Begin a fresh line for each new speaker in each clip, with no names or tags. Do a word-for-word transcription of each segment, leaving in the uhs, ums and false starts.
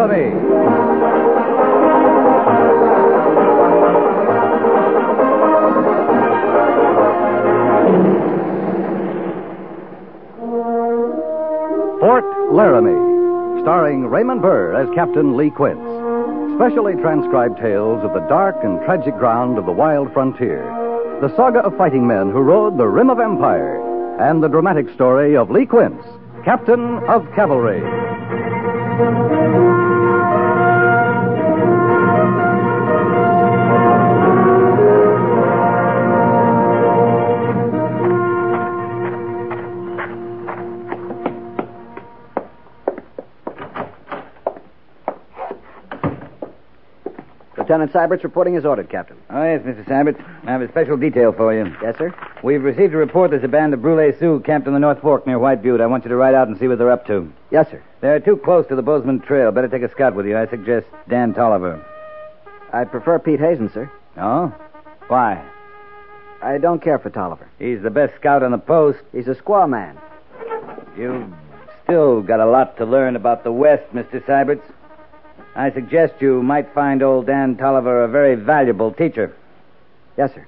Laramie. Fort Laramie, starring Raymond Burr as Captain Lee Quince. Specially transcribed tales of the dark and tragic ground of the wild frontier. The saga of fighting men who rode the rim of empire. And the dramatic story of Lee Quince, Captain of Cavalry.
Lieutenant Sybert's reporting is ordered, Captain.
Oh, yes, Mister Sybert. I have a special detail for you.
Yes, sir?
We've received a report there's a band of Brule Sioux camped on the North Fork near White Butte. I want you to ride out and see what they're up to.
Yes, sir.
They're too close to the Bozeman Trail. Better take a scout with you. I suggest Dan Tolliver.
I'd prefer Pete Hazen, sir.
Oh? Why?
I don't care for Tolliver.
He's the best scout on the post.
He's a squaw man.
You've still got a lot to learn about the West, Mister Sybert. I suggest you might find old Dan Tolliver a very valuable teacher.
Yes, sir.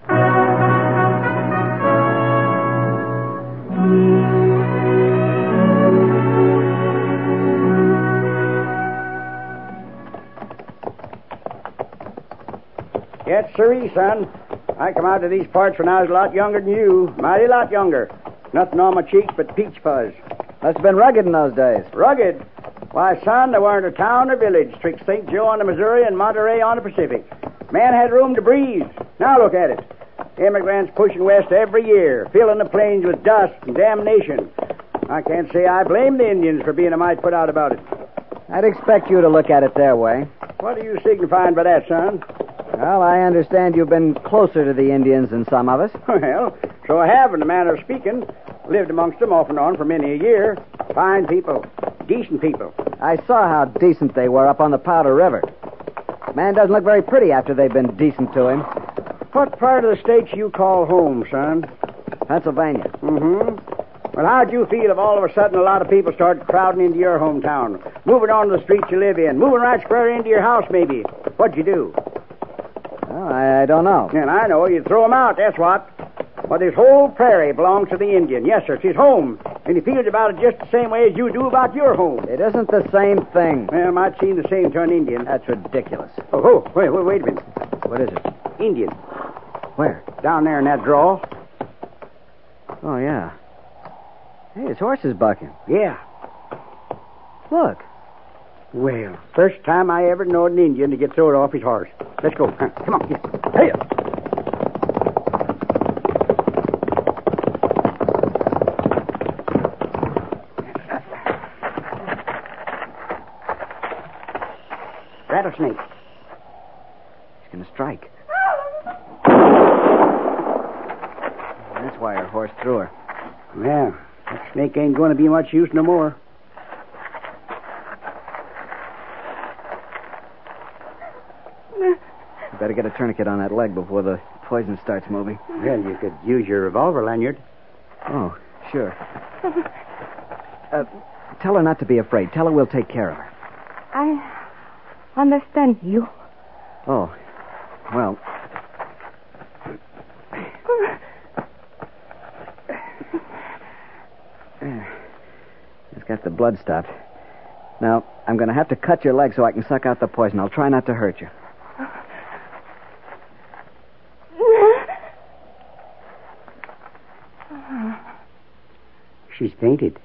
Yes, sirree, son. I come out to these parts when I was a lot younger than you. Mighty lot younger. Nothing on my cheeks but peach fuzz.
Must have been rugged in those days.
Rugged? Why, son, there weren't a town or village twixt Saint Joe on the Missouri and Monterey on the Pacific. Man had room to breathe. Now look at it. Immigrants pushing west every year, filling the plains with dust and damnation. I can't say I blame the Indians for being a mite put out about it.
I'd expect you to look at it their way.
What are you signifying by that, son?
Well, I understand you've been closer to the Indians than some of us.
Well, so I have, in a manner of speaking. Lived amongst them off and on for many a year. Fine people. Decent people.
I saw how decent they were up on the Powder River. Man doesn't look very pretty after they've been decent to him.
What part of the state you call home, son?
Pennsylvania.
Mm-hmm. Well, how'd you feel if all of a sudden a lot of people started crowding into your hometown, moving onto the streets you live in, moving right square into your house, maybe? What'd you do?
Well, I, I don't know.
And I know. You'd throw them out, that's what. Well, this whole prairie belongs to the Indian. Yes, sir, it's his home. And he feels about it just the same way as you do about your home.
It isn't the same thing.
Well, it might seem the same to an Indian.
That's ridiculous.
Oh, oh wait, wait, wait a minute.
What is it?
Indian.
Where?
Down there in that draw.
Oh, yeah. Hey, his horse is bucking.
Yeah.
Look.
Well, first time I ever knowed an Indian to get throwed off his horse. Let's go. Huh, come on. Yeah. Hey! Rattlesnake.
He's going to strike. That's why her horse threw her.
Well, that snake ain't going to be much use no more.
You better get a tourniquet on that leg before the poison starts moving.
Well, you could use your revolver lanyard.
Oh, sure. Uh, tell her not to be afraid. Tell her we'll take care of her.
I understand you.
Oh, well. It's got the blood stopped. Now, I'm going to have to cut your leg so I can suck out the poison. I'll try not to hurt you.
She's fainted.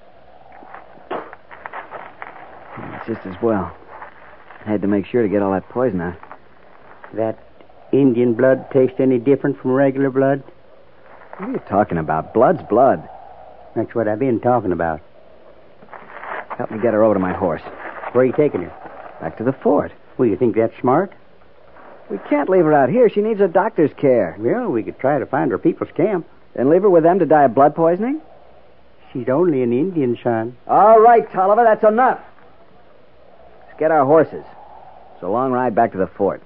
It's just as well. I had to make sure to get all that poison out.
That Indian blood taste any different from regular blood?
What are you talking about? Blood's blood.
That's what I've been talking about.
Help me get her over to my horse.
Where are you taking her?
Back to the fort.
Well, you think that's smart?
We can't leave her out here. She needs a doctor's care.
Well, we could try to find her people's camp.
Then leave her with them to die of blood poisoning?
She's only an Indian, son.
All right, Tolliver, that's enough. Let's get our horses. It's a long ride back to the fort.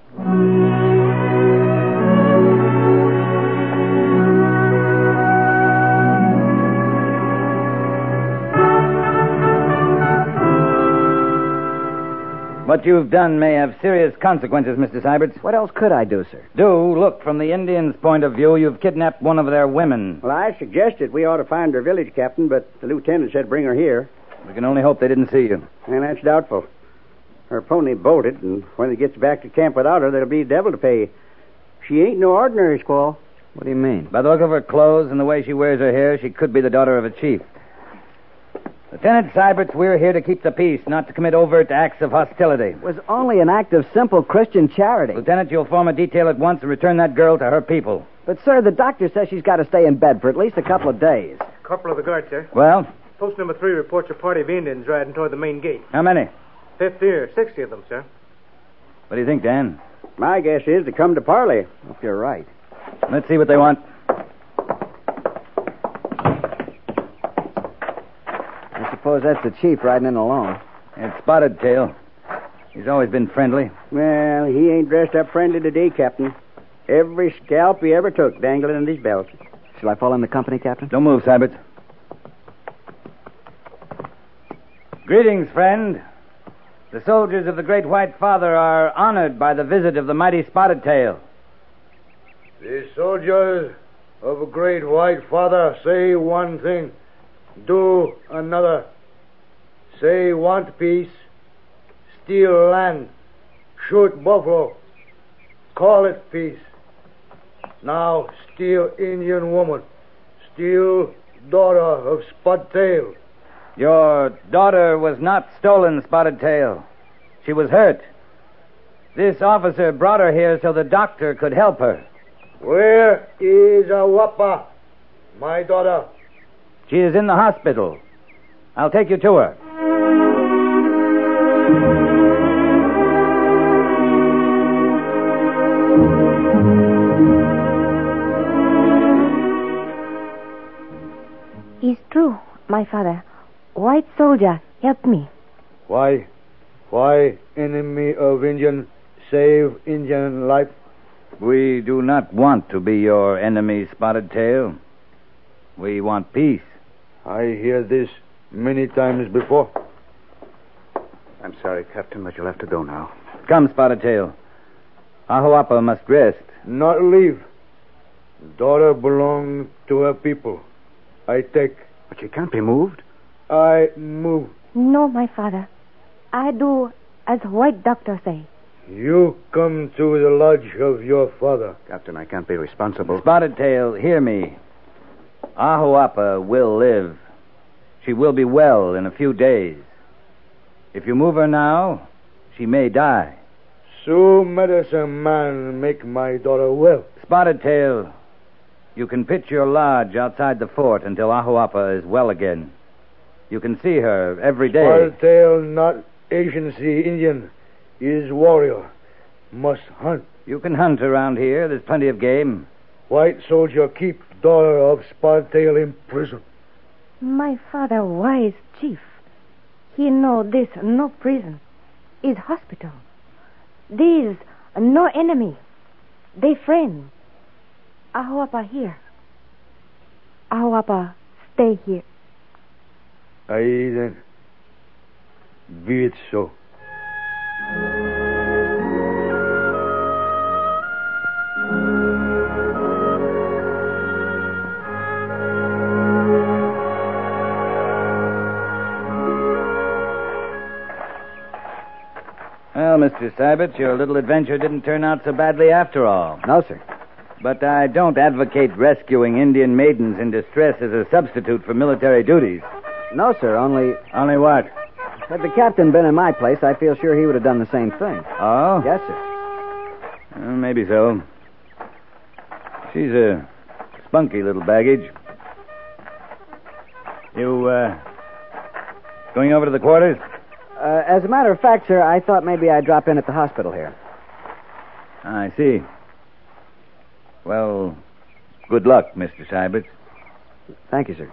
What you've done may have serious consequences, Mister Syberts.
What else could I do, sir?
Do look from the Indians' point of view. You've kidnapped one of their women.
Well, I suggested we ought to find her village captain, but the lieutenant said bring her here.
We can only hope they didn't see you.
And that's doubtful. Her pony bolted, and when he gets back to camp without her, there'll be a devil to pay. She ain't no ordinary squaw.
What do you mean?
By the look of her clothes and the way she wears her hair, she could be the daughter of a chief. Lieutenant Syberts, we're here to keep the peace, not to commit overt acts of hostility.
It was only an act of simple Christian charity.
Lieutenant, you'll form a detail at once and return that girl to her people.
But, sir, the doctor says she's got to stay in bed for at least a couple of days.
Corporal of the guard, sir.
Well?
Post number three reports a party of Indians riding toward the main gate.
How many?
Fifty or sixty of them, sir.
What do you think, Dan?
My guess is to come to parley.
Hope you're right.
Let's see what they want.
I suppose that's the chief riding in alone.
It's Spotted Tail. He's always been friendly.
Well, he ain't dressed up friendly today, Captain. Every scalp he ever took dangling in his belt.
Shall I fall in the company, Captain?
Don't move, Syberts. Greetings, friend. The soldiers of the Great White Father are honored by the visit of the mighty Spotted Tail.
The soldiers of a Great White Father say one thing, do another. Say want peace, steal land, shoot buffalo, call it peace. Now steal Indian woman, steal daughter of Spotted Tail.
Your daughter was not stolen, Spotted Tail. She was hurt. This officer brought her here so the doctor could help her.
Where is Awapa, my daughter?
She is in the hospital. I'll take you to her.
It's true, my father. White soldier, help me.
Why? Why enemy of Indian save Indian life?
We do not want to be your enemy, Spotted Tail. We want peace.
I hear this many times before.
I'm sorry, Captain, but you'll have to go now.
Come, Spotted Tail. Ahuapa must rest.
Not leave. Daughter belong to her people. I take.
But she can't be moved.
I move.
No, my father. I do as white doctor say.
You come to the lodge of your father.
Captain, I can't be responsible.
Spotted Tail, hear me. Ahuapa will live. She will be well in a few days. If you move her now, she may die.
So medicine man make my daughter well.
Spotted Tail, you can pitch your lodge outside the fort until Ahuapa is well again. You can see her every day.
Spotted Tail not agency Indian. Is warrior. Must hunt.
You can hunt around here. There's plenty of game.
White soldier keep daughter of Spotted Tail in prison.
My father wise chief. He know this no prison. Is hospital. These no enemy. They friend. Ahuapa here. Ahuapa stay here.
Aye then. Be it so.
Well, Mister Syberts, your little adventure didn't turn out so badly after all.
No, sir.
But I don't advocate rescuing Indian maidens in distress as a substitute for military duties.
No, sir, only...
Only what?
Had the captain been in my place, I feel sure he would have done the same thing.
Oh?
Yes, sir.
Well, maybe so. She's a spunky little baggage. You, uh, going over to the quarters?
Uh, as a matter of fact, sir, I thought maybe I'd drop in at the hospital here.
I see. Well, good luck, Mister Syberts.
Thank you, sir.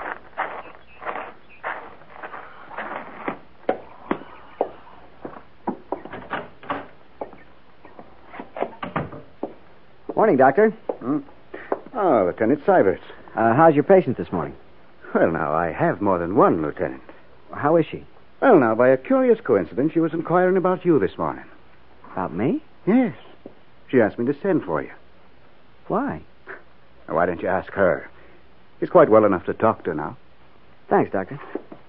Morning, Doctor.
Hmm? Oh, Lieutenant Syberts.
Uh, how's your patient this morning?
Well, now, I have more than one, Lieutenant.
How is she?
Well, now, by a curious coincidence, she was inquiring about you this morning.
About me?
Yes. She asked me to send for you.
Why?
Now, why don't you ask her? She's quite well enough to talk to now.
Thanks, Doctor.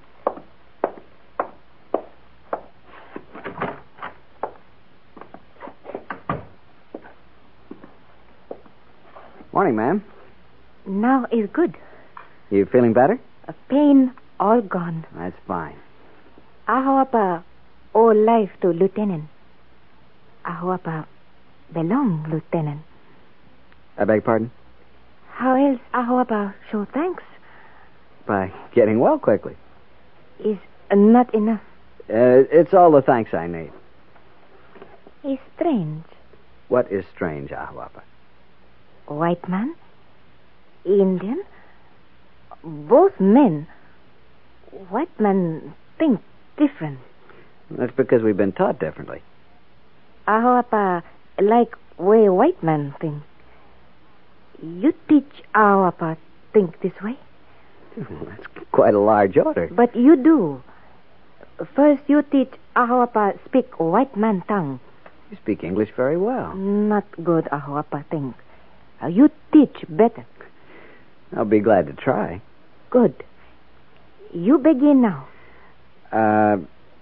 Morning, ma'am.
Now is good.
You feeling better?
A pain all gone.
That's fine.
Ahoapa owe life to Lieutenant. Ahoapa belong, Lieutenant.
I beg pardon?
How else Ahoapa show thanks?
By getting well quickly.
Is not enough.
Uh, it's all the thanks I need.
Is strange.
What is strange, Ahuapa?
White man, Indian, both men. White men think different.
That's because we've been taught differently.
Ahoapa like way white man think. You teach Ahoapa think this way?
Well, that's quite a large order.
But you do. First you teach Ahoapa speak white man tongue.
You speak English very well.
Not good, Ahoapa think. Uh, you teach better.
I'll be glad to try.
Good. You begin now.
Uh,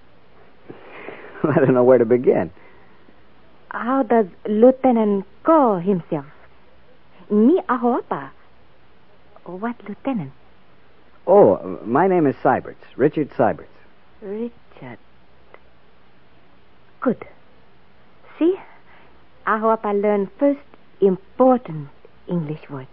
I don't know where to begin.
How does Lieutenant call himself? Me, Ahoapa. What lieutenant?
Oh, my name is Syberts, Richard Syberts.
Richard. Good. See? Ahoapa learn first important English word.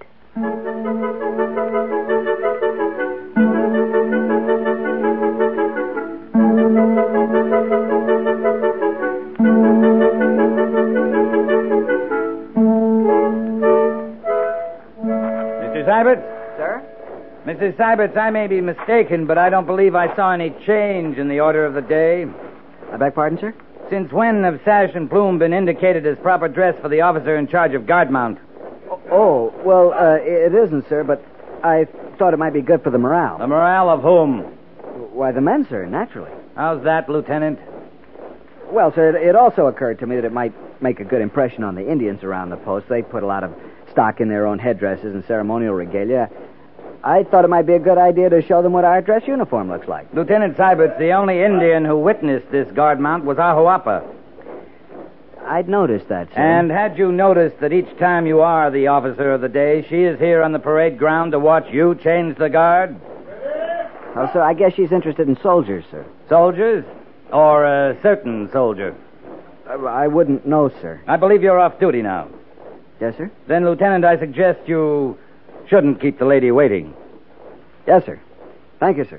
Mister Syberts?
Sir?
Missus Syberts, I may be mistaken, but I don't believe I saw any change in the order of the day.
I beg pardon, sir?
Since when have sash and plume been indicated as proper dress for the officer in charge of guard mount?
Oh, well, uh, it isn't, sir, but I thought it might be good for the morale.
The morale of whom?
Why, the men, sir, naturally.
How's that, Lieutenant?
Well, sir, it, it also occurred to me that it might make a good impression on the Indians around the post. They put a lot of stock in their own headdresses and ceremonial regalia. I thought it might be a good idea to show them what our dress uniform looks like.
Lieutenant Syberts, the only Indian who witnessed this guard mount was Ahuapa.
I'd noticed that, sir.
And had you noticed that each time you are the officer of the day, she is here on the parade ground to watch you change the guard?
Oh, sir, I guess she's interested in soldiers, sir.
Soldiers? Or a certain soldier?
Uh, I wouldn't know, sir.
I believe you're off duty now.
Yes, sir?
Then, Lieutenant, I suggest you shouldn't keep the lady waiting.
Yes, sir. Thank you, sir.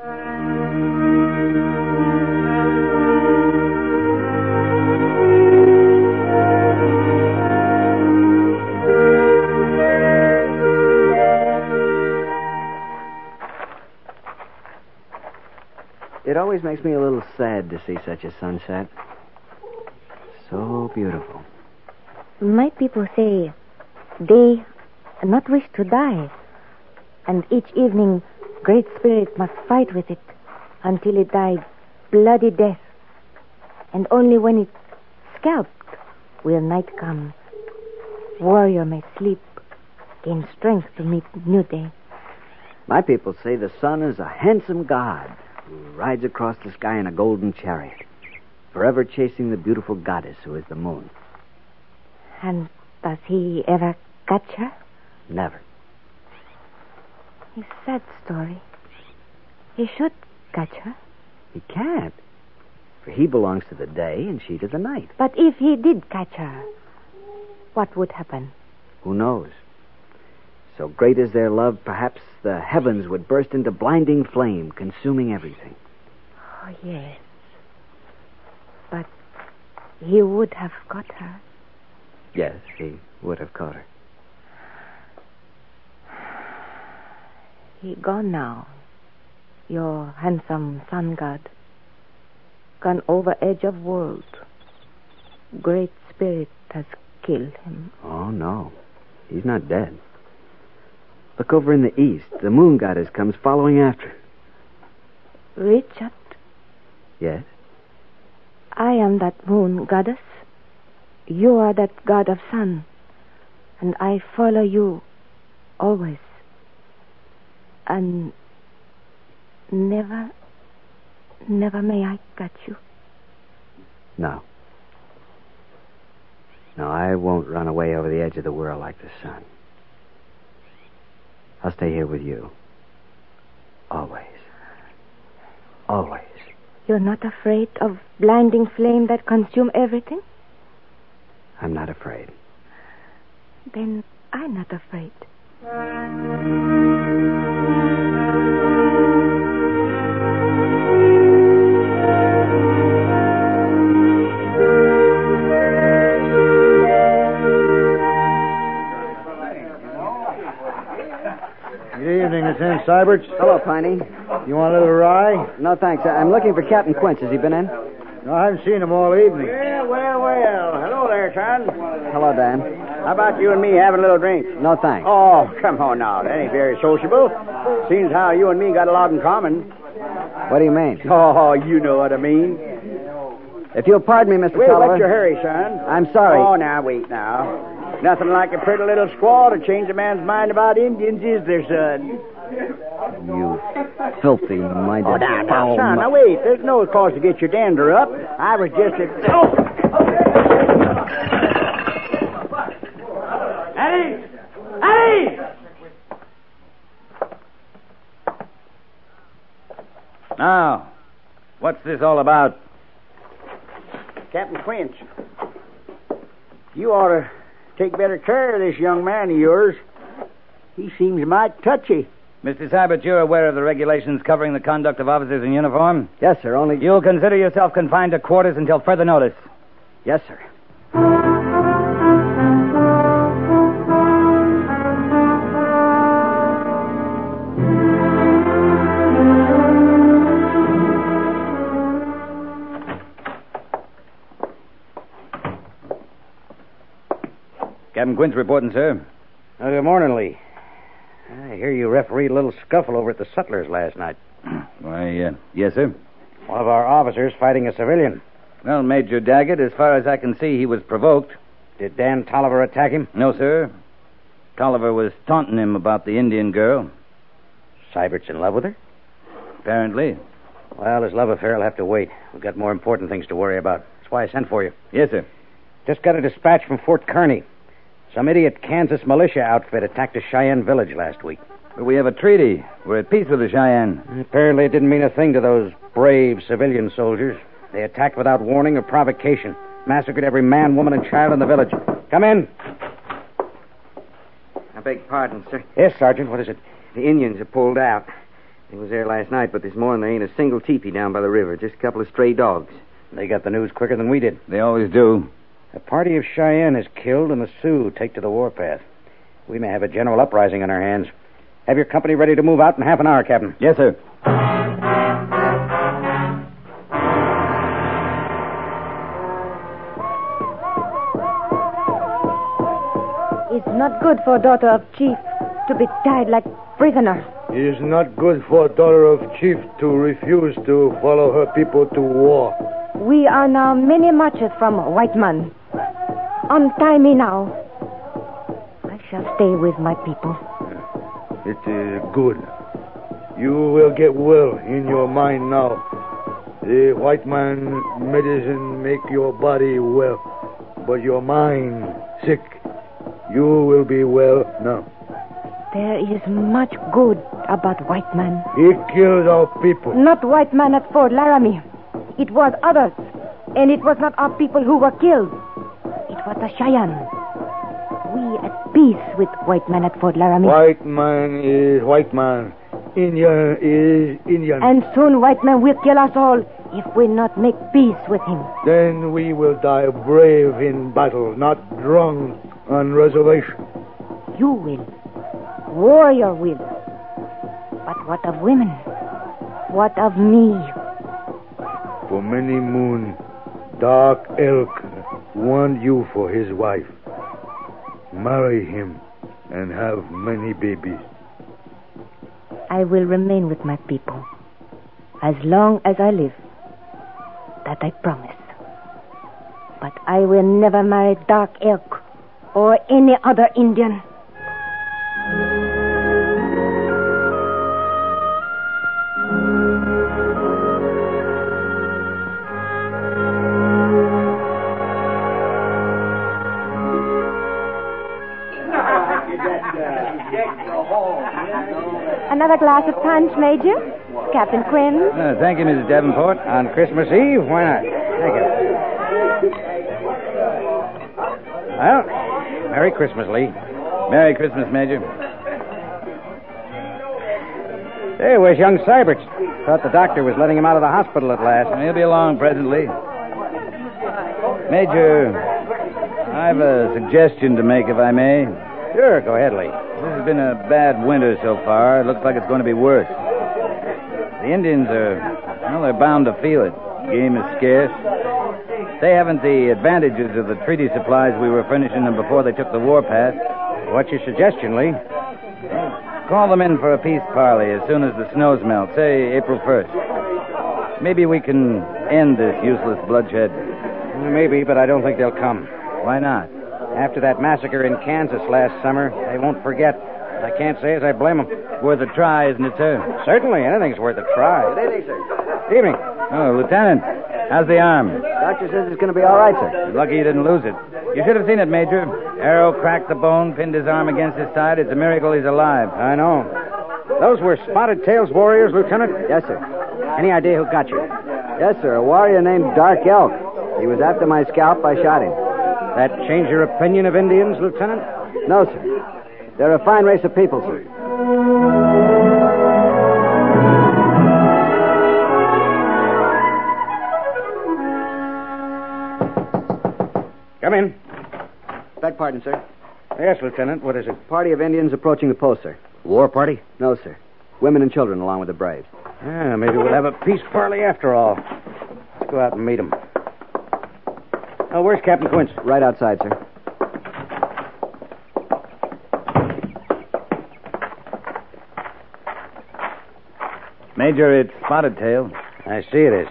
It always makes me a little sad to see such a sunset. So beautiful.
My people say they not wish to die. And each evening, Great Spirit must fight with it until it died bloody death. And only when it's scalped will night come. Warrior may sleep, gain strength to meet new day.
My people say the sun is a handsome god who rides across the sky in a golden chariot, forever chasing the beautiful goddess who is the moon.
And does he ever catch her?
Never.
It's a sad story. He should catch her.
He can't. For he belongs to the day and she to the night.
But if he did catch her, what would happen?
Who knows? So great is their love, perhaps the heavens would burst into blinding flame, consuming everything.
Oh, yes. But he would have caught her.
Yes, he would have caught her.
He gone now. Your handsome sun god. Gone over edge of world. Great Spirit has killed him.
Oh, no. He's not dead. Look over in the east. The moon goddess comes following after.
Richard,
Yes?
I am that moon goddess. You are that god of sun. And I follow you always. And never, never may I catch you.
No. No, I won't run away over the edge of the world like the sun. I'll stay here with you. Always. Always.
You're not afraid of blinding flame that consume everything?
I'm not afraid.
Then I'm not afraid.
Good evening, Lieutenant Syberts.
Hello, Piney.
You want a little rye?
No, thanks. I'm looking for Captain Quince. Has he been in?
No, I haven't seen him all evening.
Well, well, well. Hello there, son.
Hello, Dan.
How about you and me having a little drink?
No, thanks.
Oh, come on now. That ain't very sociable. Seems how you and me got a lot in common.
What do you mean?
Oh, you know what I mean.
If you'll pardon me, Mister
Wait,
Tolliver.
what's your hurry, son?
I'm sorry.
Oh, now, wait now. Nothing like a pretty little squaw to change a man's mind about Indians, is there, son?
You filthy-minded
Oh, now, now,
foul
son,
mu-
now, wait. There's no cause to get your dander up. I was just a... Oh! Eddie! Eddie!
Now, what's this all about?
Captain Quince, you ought to take better care of this young man of yours. He seems mighty touchy.
Mister Syberts, you're aware of the regulations covering the conduct of officers in uniform?
Yes, sir. Only...
You'll consider yourself confined to quarters until further notice.
Yes, sir.
Captain Quince reporting, sir.
Uh, good morning, Lee. I hear you refereed a little scuffle over at the Sutlers last night.
Why, uh, yes, sir.
One of our officers fighting a civilian.
Well, Major Daggett, as far as I can see, he was provoked.
Did Dan Tolliver attack him?
No, sir. Tolliver was taunting him about the Indian girl.
Sybert's in love with her?
Apparently.
Well, his love affair will have to wait. We've got more important things to worry about. That's why I sent for you.
Yes, sir.
Just got a dispatch from Fort Kearney. Some idiot Kansas militia outfit attacked a Cheyenne village last week.
But we have a treaty. We're at peace with the Cheyenne.
Apparently it didn't mean a thing to those brave civilian soldiers. They attacked without warning or provocation. Massacred every man, woman, and child in the village. Come in.
I beg pardon, sir.
Yes, Sergeant. What is it?
The Indians are pulled out. They was there last night, but this morning there ain't a single teepee down by the river. Just a couple of stray dogs.
They got the news quicker than we did.
They always do.
A party of Cheyenne is killed and the Sioux take to the warpath. We may have a general uprising on our hands. Have your company ready to move out in half an hour, Captain.
Yes, sir.
It's not good for daughter of chief to be tied like prisoner.
It is not good for daughter of chief to refuse to follow her people to war.
We are now many marches from white man. Untie me now. I shall stay with my people.
It is good. You will get well in your mind now. The white man medicine make your body well, but your mind sick. You will be well now.
There is much good about white man.
He killed our people.
Not white man at Fort Laramie. It was others. And it was not our people who were killed. It was the Cheyenne. We at peace with white man at Fort Laramie.
White man is white man. Indian is Indian.
And soon white man will kill us all if we not make peace with him.
Then we will die brave in battle, not drunk on reservation.
You will. Warrior will. But what of women? What of me?
For many moon, Dark Elk want you for his wife. Marry him and have many babies.
I will remain with my people as long as I live. That I promise. But I will never marry Dark Elk or any other Indian. Another glass of punch, Major? Captain Quinn?
Uh, thank you, Missus Davenport.
On Christmas Eve? Why not? Thank you. Well, Merry Christmas, Lee.
Merry Christmas, Major.
Hey, where's young Syberts? Thought the doctor was letting him out of the hospital at last.
He'll be along presently. Major, I've a suggestion to make, if I may.
Sure, go ahead, Lee.
This has been a bad winter so far. It looks like it's going to be worse. The Indians are, well, they're bound to feel it. Game is scarce. They haven't the advantages of the treaty supplies we were furnishing them before they took the warpath.
What's your suggestion, Lee?
Call them in for a peace parley as soon as the snows melt, say April first. Maybe we can end this useless bloodshed.
Maybe, but I don't think they'll come.
Why not?
After that massacre in Kansas last summer, they won't forget. I can't say as I blame them.
Worth a try, isn't it, sir?
Certainly, anything's worth a try.
Good evening, sir.
Evening.
Oh, Lieutenant, how's the arm?
Doctor says it's going to be all right, sir.
You're lucky you didn't lose it. You should have seen it, Major. Arrow cracked the bone, pinned his arm against his side. It's a miracle he's alive.
I know. Those were Spotted Tail's warriors, Lieutenant?
Yes, sir.
Any idea who got you?
Yes, sir. A warrior named Dark Elk. He was after my scalp. I shot him.
That change your opinion of Indians, Lieutenant?
No, sir. They're a fine race of people, sir.
Come in.
Beg pardon, sir.
Yes, Lieutenant. What is it?
Party of Indians approaching the post, sir.
War party?
No, sir. Women and children along with the braves.
Ah, maybe we'll have a peace parley after all. Let's go out and meet them. Oh, where's Captain Quince?
Right outside, sir.
Major, it's Spotted Tail.
I see it is.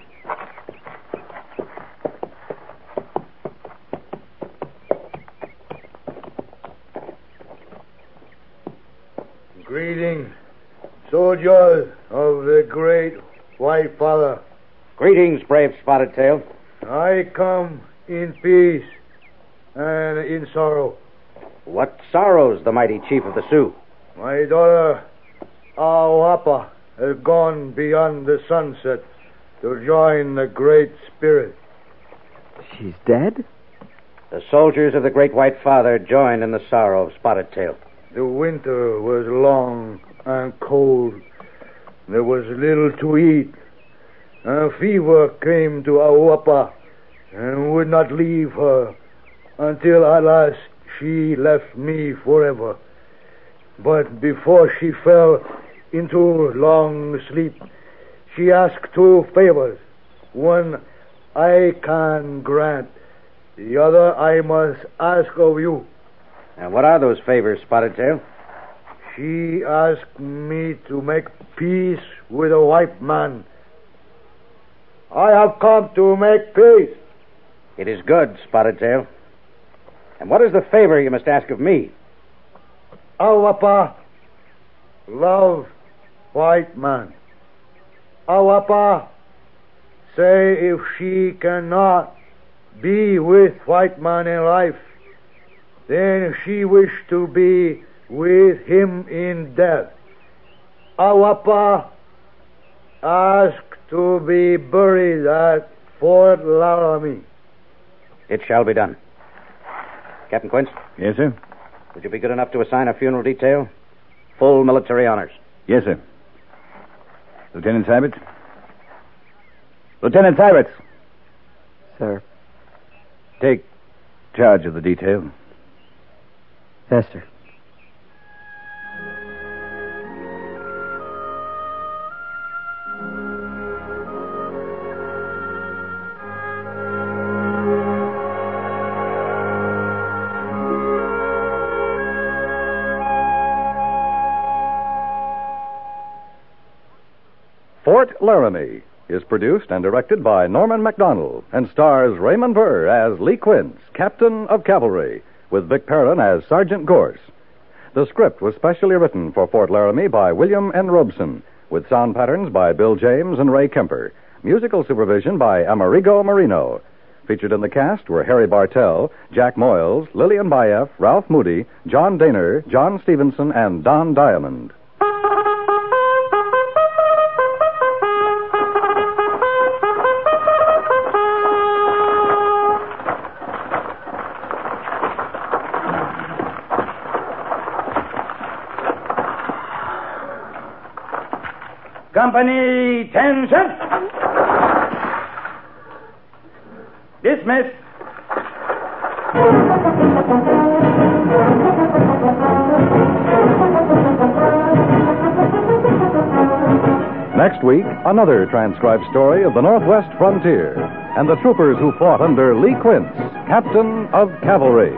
Greeting, soldiers of the great White Father.
Greetings, brave Spotted Tail.
I come in peace and in sorrow.
What sorrows the mighty chief of the Sioux?
My daughter, Awapa, has gone beyond the sunset to join the Great Spirit.
She's dead?
The soldiers of the great White Father joined in the sorrow of Spotted Tail.
The winter was long and cold. There was little to eat. A fever came to Awapa and would not leave her until at last she left me forever. But before she fell into long sleep, she asked two favors. One I can grant. The other I must ask of you.
And what are those favors, Spotted Tail?
She asked me to make peace with a white man. I have come to make peace.
It is good, Spotted Tail. And what is the favor you must ask of me?
Awapa, love white man. Awapa, say if she cannot be with white man in life, then she wish to be with him in death. Awapa, ask to be buried at Fort Laramie.
It shall be done. Captain Quince?
Yes, sir?
Would you be good enough to assign a funeral detail? Full military honors.
Yes, sir. Lieutenant Syberts? Lieutenant Syberts!
Sir.
Take charge of the detail.
Yes, sir.
Fort Laramie, is produced and directed by Norman MacDonald and stars Raymond Burr as Lee Quince, Captain of Cavalry, with Vic Perrin as Sergeant Gorse. The script was specially written for Fort Laramie by William N. Robeson, with sound patterns by Bill James and Ray Kemper. Musical supervision by Amerigo Marino. Featured in the cast were Harry Bartell, Jack Moyles, Lillian Bayef, Ralph Moody, John Daner, John Stevenson, and Don Diamond.
Company, attention. Dismiss.
Next week, another transcribed story of the Northwest frontier and the troopers who fought under Lee Quince, Captain of Cavalry.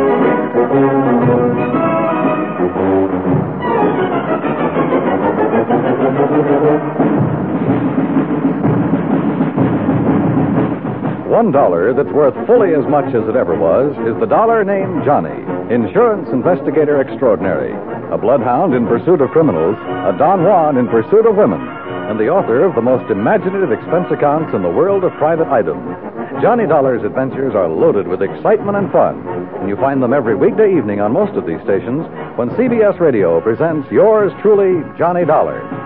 One dollar that's worth fully as much as it ever was is the dollar named Johnny, insurance investigator extraordinary, a bloodhound in pursuit of criminals, a Don Juan in pursuit of women, and the author of the most imaginative expense accounts in the world of private items. Johnny Dollar's adventures are loaded with excitement and fun, and you find them every weekday evening on most of these stations when C B S Radio presents yours truly, Johnny Dollar.